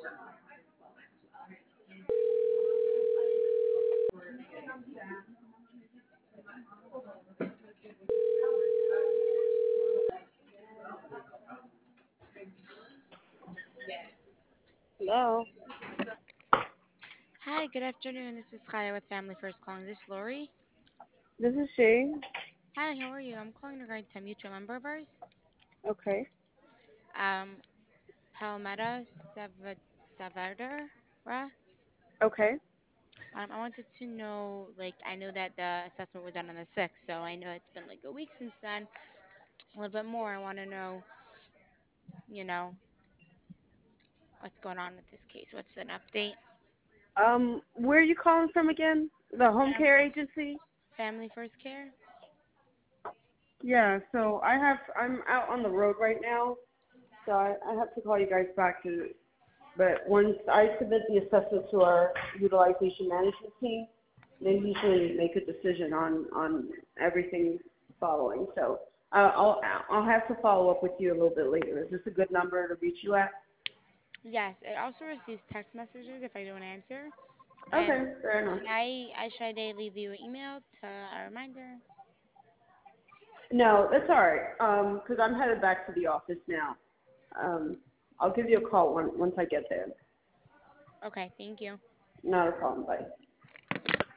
Hello. Hi, good afternoon. This is Kaya with Family First calling. This is Lori. This is she. Hi, how are you? I'm calling regarding to a mutual member of ours. Okay. Um, Palmetta Saavedra. Okay. I wanted to know, I know that the assessment was done on the 6th, so I know it's been like a week since then. A little bit more. I want to know, you know, what's going on with this case. What's an update? Where are you calling from again? The home Fam- care agency? Family First Care? Yeah, so I'm out on the road right now, so I have to call you guys back but once I submit the assessment to our utilization management team, they usually make a decision on everything following. So I'll have to follow up with you a little bit later. Is this a good number to reach you at? Yes, it also receives text messages if I don't answer. And Okay, fair enough. should I leave you an email to a reminder? No, that's all right. Because I'm headed back to the office now. Um, I'll give you a call once I get there. Okay, thank you. Not a problem. Bye.